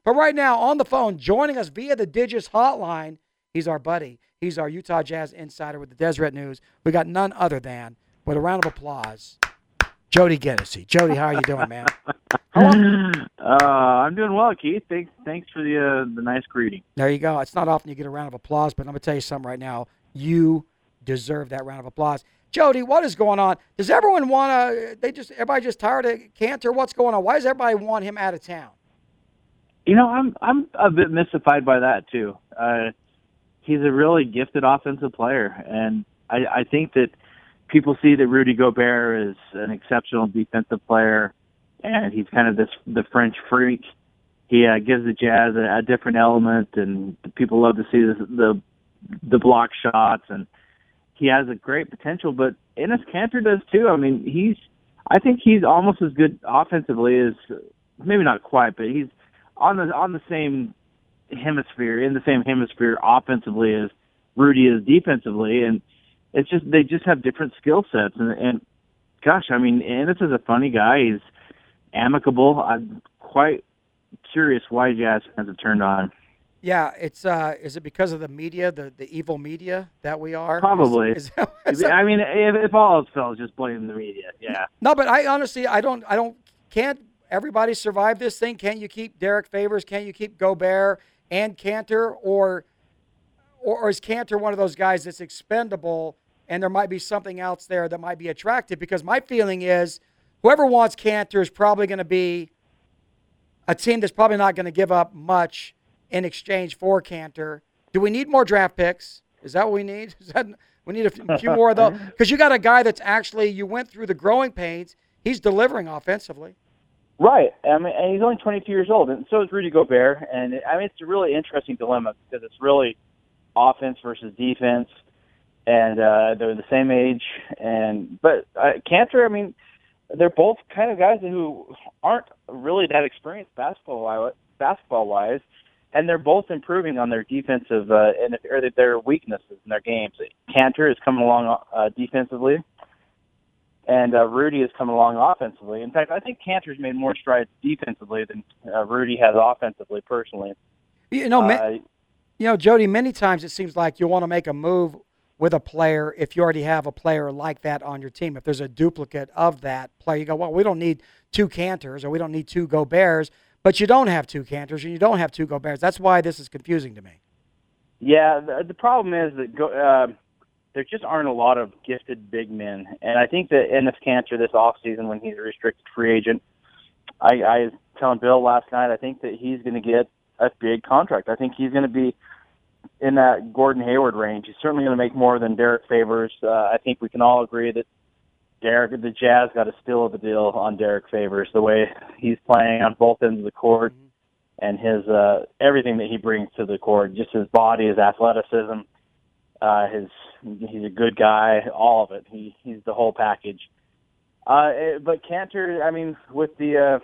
But right now, on the phone, joining us via the Digis hotline, he's our buddy. He's our Utah Jazz insider with the Deseret News. We got none other than, with a round of applause, Jody Giddessy. Jody, how are you doing, man? I'm doing well, Keith. Thanks for the nice greeting. There you go. It's not often you get a round of applause, but I'm going to tell you something right now. You deserve that round of applause. Jody, what is going on? Does everyone want to, everybody just tired of Kanter? What's going on? Why does everybody want him out of town? You know, I'm a bit mystified by that, too. He's a really gifted offensive player, and I think that people see that Rudy Gobert is an exceptional defensive player, and he's kind of the French freak. He gives the Jazz a different element, and people love to see the block shots, and he has a great potential. But Enes Kanter does too. I mean, I think he's almost as good offensively as, maybe not quite, but he's on the same hemisphere, in the same hemisphere offensively as Rudy is defensively, and it's just they just have different skill sets. And gosh, I mean, Enes is a funny guy. He's amicable. I'm quite curious why Jazz fans have turned on. Yeah, it's is it because of the media, the evil media that we are? Probably. I mean, if all else fails, just blame the media. Yeah. No, but I honestly, can't everybody survive this thing? Can't you keep Derek Favors? Can't you keep Gobert and Kanter? Or is Kanter one of those guys that's expendable and there might be something else there that might be attractive? Because my feeling is whoever wants Kanter is probably going to be a team that's probably not going to give up much in exchange for Kanter. Do we need more draft picks? Is that what we need? We need a few more of those? Because you got a guy that's actually, you went through the growing pains. He's delivering offensively. Right. I mean, and he's only 22 years old, and so is Rudy Gobert. And I mean, it's a really interesting dilemma because it's really offense versus defense, and they're the same age. But Kanter, I mean, they're both kind of guys who aren't really that experienced basketball-wise, and they're both improving on their defensive or their weaknesses in their games. Kanter is coming along defensively, and Rudy is coming along offensively. In fact, I think Kanter's made more strides defensively than Rudy has offensively, personally. Jody, many times it seems like you want to make a move with a player if you already have a player like that on your team. If there's a duplicate of that player, you go, well, we don't need two Kanters or we don't need two Goberts, but you don't have two Kanters and you don't have two Goberts. That's why this is confusing to me. Yeah, the problem is that there just aren't a lot of gifted big men. And I think that Enes Kanter this offseason, when he's a restricted free agent, I was telling Bill last night, I think that he's going to get a big contract. I think he's going to be in that Gordon Hayward range. He's certainly going to make more than Derek Favors. I think we can all agree that the Jazz got a steal of the deal on Derek Favors, the way he's playing on both ends of the court and his everything that he brings to the court, just his body, his athleticism, he's a good guy, all of it. He's the whole package. But Kanter, I mean, with the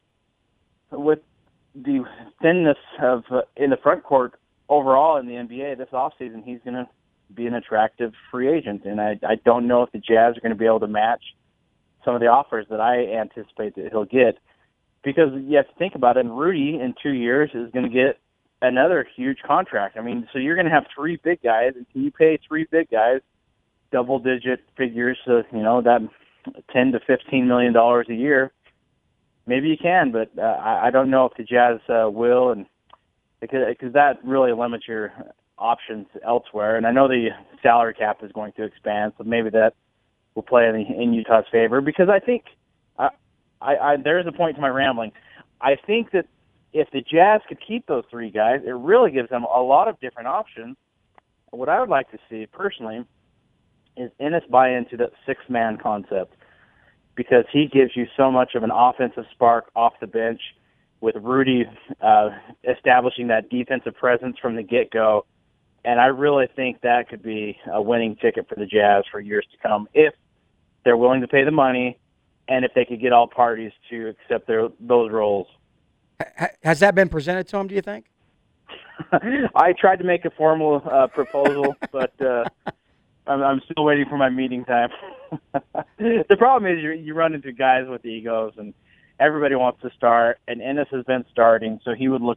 thinness of in the front court overall in the NBA this offseason, he's going to be an attractive free agent. And I don't know if the Jazz are going to be able to match some of the offers that I anticipate that he'll get. Because you have to think about it, and Rudy in 2 years is going to get another huge contract. I mean, so you're going to have three big guys, and can you pay three big guys double-digit figures, so, that $10 to $15 million a year? Maybe you can, but I don't know if the Jazz will, and because that really limits your options elsewhere. And I know the salary cap is going to expand, so maybe that will play in Utah's favor. Because I think there's a point to my rambling. I think that if the Jazz could keep those three guys, it really gives them a lot of different options. What I would like to see personally is Enes buy into the six-man concept, because he gives you so much of an offensive spark off the bench, with Rudy establishing that defensive presence from the get-go. And I really think that could be a winning ticket for the Jazz for years to come, if they're willing to pay the money and if they could get all parties to accept those roles. Has that been presented to him, do you think? I tried to make a formal proposal, but I'm still waiting for my meeting time. The problem is you run into guys with egos, and everybody wants to start, and Enes has been starting, so he would look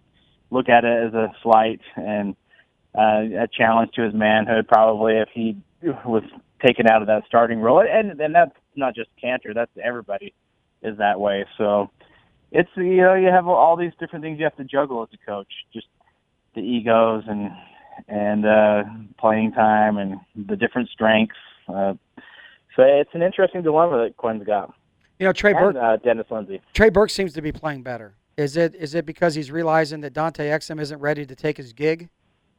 look at it as a slight and a challenge to his manhood, probably, if he was taken out of that starting role. And that's not just Cantor; that's everybody is that way. So it's, you have all these different things you have to juggle as a coach, just the egos and playing time and the different strengths. So it's an interesting dilemma that Quinn's got. Trey Burke. Dennis Lindsey. Trey Burke seems to be playing better. Is it because he's realizing that Dante Exum isn't ready to take his gig?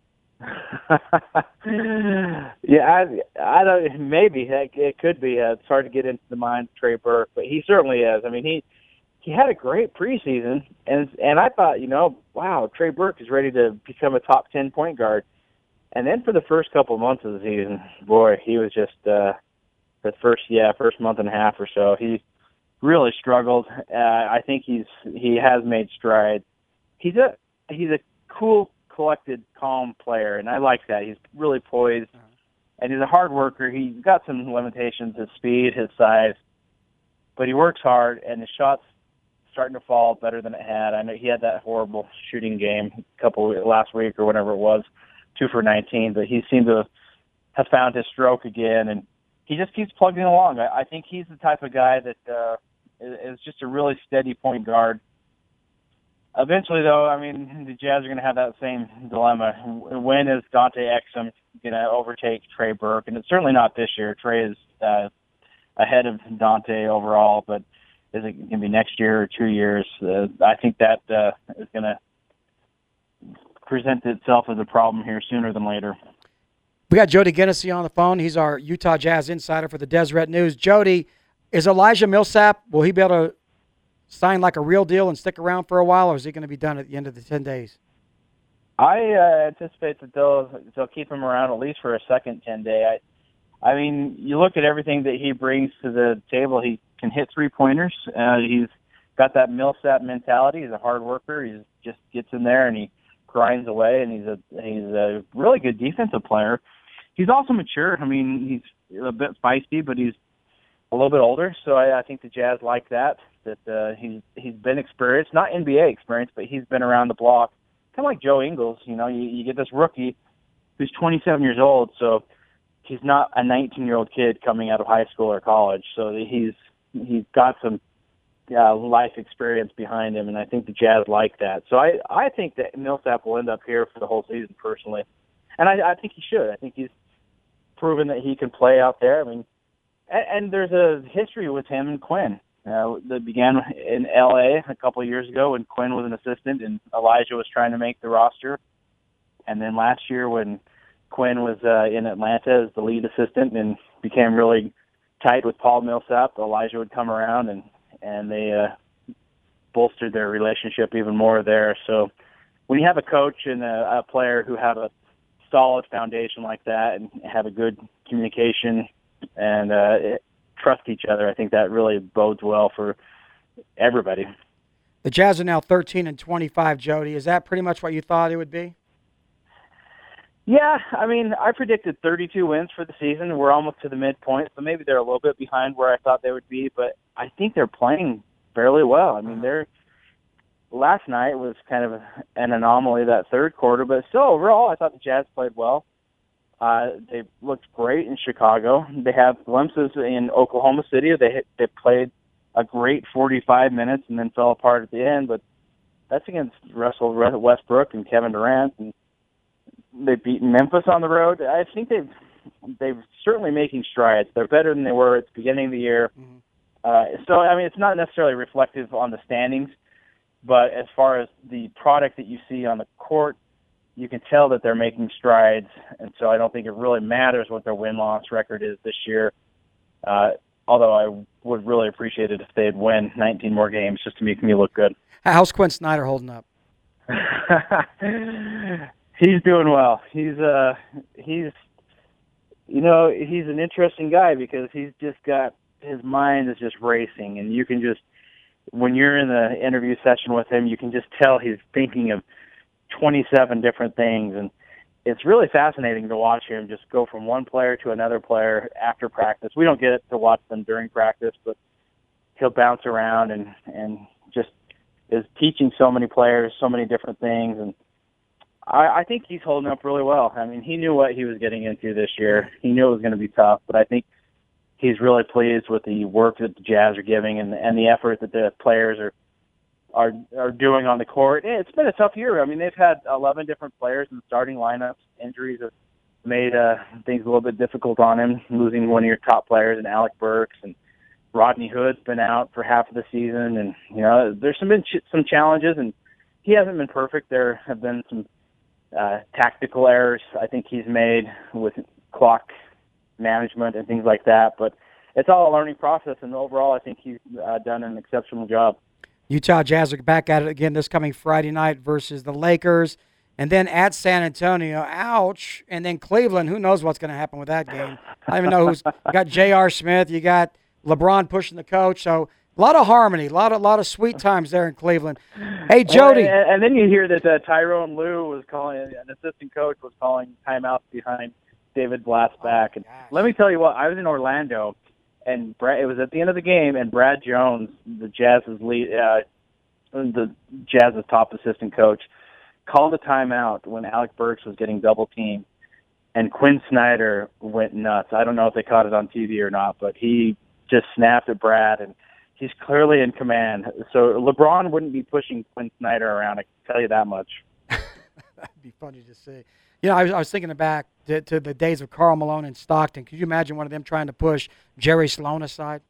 Yeah, I don't. Maybe it could be. It's hard to get into the mind of Trey Burke, but he certainly is. I mean, he had a great preseason, and I thought, wow, Trey Burke is ready to become a top 10 point guard. And then for the first couple of months of the season, boy, he was just the first month and a half or so, he really struggled. I think he has made strides. He's a cool, collected, calm player, and I like that. He's really poised, and he's a hard worker. He's got some limitations, his speed, his size, but he works hard, and his shot's starting to fall better than it had. I know he had that horrible shooting game last week or whatever it was, 2 for 19, but he seemed to have found his stroke again, and he just keeps plugging along. I think he's the type of guy that is just a really steady point guard. Eventually, though, I mean, the Jazz are going to have that same dilemma. When is Dante Exum going to overtake Trey Burke? And it's certainly not this year. Trey is ahead of Dante overall, but is it going to be next year or 2 years? I think that is going to present itself as a problem here sooner than later. We got Jody Genessy on the phone. He's our Utah Jazz insider for the Deseret News. Jody, is Elijah Millsap, will he be able to sign like a real deal and stick around for a while, or is he going to be done at the end of the 10 days? I anticipate that they'll keep him around at least for a second 10-day. I mean, you look at everything that he brings to the table. He can hit three-pointers. He's got that Millsap mentality. He's a hard worker. He just gets in there and he grinds away, and he's a really good defensive player. He's also mature. I mean, he's a bit feisty, but he's a little bit older, so I think the Jazz like that he's been experienced, not NBA experience, but he's been around the block, kind of like Joe Ingles. You get this rookie who's 27 years old, so he's not a 19-year-old kid coming out of high school or college, so he's got some life experience behind him, and I think the Jazz like that. So I think that Millsap will end up here for the whole season, personally, and I think he should. I think he's proven that he can play out there. I mean, and there's a history with him and Quinn that began in L.A. a couple of years ago when Quinn was an assistant and Elijah was trying to make the roster. And then last year when Quinn was in Atlanta as the lead assistant and became really tight with Paul Millsap, Elijah would come around and they bolstered their relationship even more there. So when you have a coach and a player who have a solid foundation like that and have a good communication and trust each other, I think that really bodes well for everybody. The Jazz are now 13-25, Jody. Is that pretty much what you thought it would be? Yeah, I mean, I predicted 32 wins for the season. We're almost to the midpoint, so maybe they're a little bit behind where I thought they would be, but I think they're playing fairly well. I mean, last night was kind of an anomaly, that third quarter, but still overall I thought the Jazz played well. They looked great in Chicago. They have glimpses in Oklahoma City. They played a great 45 minutes and then fell apart at the end, but that's against Russell Westbrook and Kevin Durant, and they've beaten Memphis on the road. I think they've certainly making strides. They're better than they were at the beginning of the year. Mm-hmm. So, I mean, it's not necessarily reflective on the standings, but as far as the product that you see on the court, you can tell that they're making strides, and so I don't think it really matters what their win-loss record is this year, although I would really appreciate it if they'd win 19 more games just to make me look good. How's Quinn Snyder holding up? He's doing well. He's an interesting guy because he's just got, his mind is just racing, and you can just, when you're in the interview session with him, you can just tell he's thinking of 27 different things, and it's really fascinating to watch him just go from one player to another player after practice. We don't get to watch them during practice, but he'll bounce around and just is teaching so many players so many different things, and I think he's holding up really well. I mean, he knew what he was getting into this year. He knew it was going to be tough, but I think he's really pleased with the work that the Jazz are giving and the effort that the players are doing on the court. It's been a tough year. I mean, they've had 11 different players in the starting lineups. Injuries have made things a little bit difficult on him, losing one of your top players in Alec Burks, and Rodney Hood's been out for half of the season. And, you know, there's been some challenges, and he hasn't been perfect. There have been some tactical errors I think he's made with clock management and things like that. But it's all a learning process, and overall I think he's done an exceptional job. Utah Jazz are back at it again this coming Friday night versus the Lakers, and then at San Antonio. Ouch. And then Cleveland. Who knows what's going to happen with that game? I don't even know who's – you got J.R. Smith. You got LeBron pushing the coach. So a lot of harmony, a lot of sweet times there in Cleveland. Hey, Jody. And then you hear that Tyrone Lue was calling – an assistant coach was calling timeouts behind David Blatt's back. And let me tell you what, I was in Orlando – and it was at the end of the game, and Brad Jones, the Jazz's top assistant coach, called a timeout when Alec Burks was getting double teamed, and Quinn Snyder went nuts. I don't know if they caught it on TV or not, but he just snapped at Brad, and he's clearly in command. So LeBron wouldn't be pushing Quinn Snyder around, I can tell you that much. That'd be funny to see. You know, I was thinking back to the days of Karl Malone in Stockton. Could you imagine one of them trying to push Jerry Sloan aside?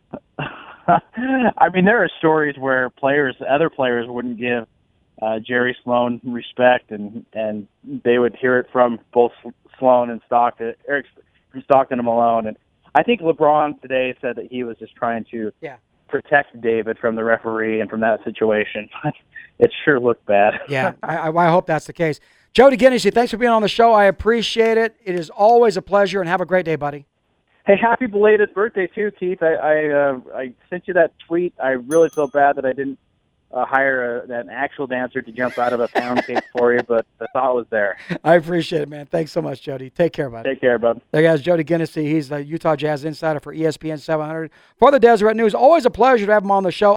I mean, there are stories where other players wouldn't give Jerry Sloan respect, and they would hear it from both Sloan and Stockton, from Stockton and Malone. And I think LeBron today said that he was just trying to protect David from the referee and from that situation. It sure looked bad. Yeah, I hope that's the case. Jody Ginnessy, thanks for being on the show. I appreciate it. It is always a pleasure, and have a great day, buddy. Hey, happy belated birthday, too, Keith. I sent you that tweet. I really feel bad that I didn't hire an actual dancer to jump out of a pound cake for you, but the thought was there. I appreciate it, man. Thanks so much, Jody. Take care, buddy. Take care, bud. There goes Jody Ginnessy. He's the Utah Jazz insider for ESPN 700. For the Deseret News, always a pleasure to have him on the show.